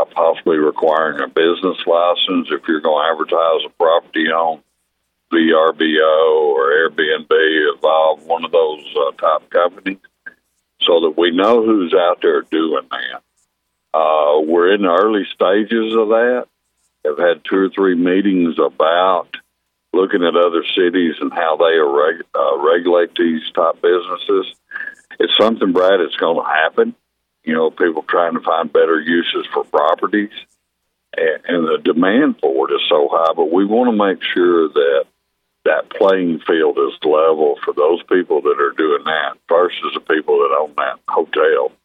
possibly requiring a business license if you're going to advertise a property on VRBO or Airbnb, Evolve, one of those type companies, so that we know who's out there doing that. We're in the early stages of that. I've had 2 or 3 meetings about looking at other cities and how they regulate these type businesses. It's something, Brad, it's going to happen. People trying to find better uses for properties, and the demand for it is so high, but we want to make sure that that playing field is level for those people that are doing that versus the people that own that hotel.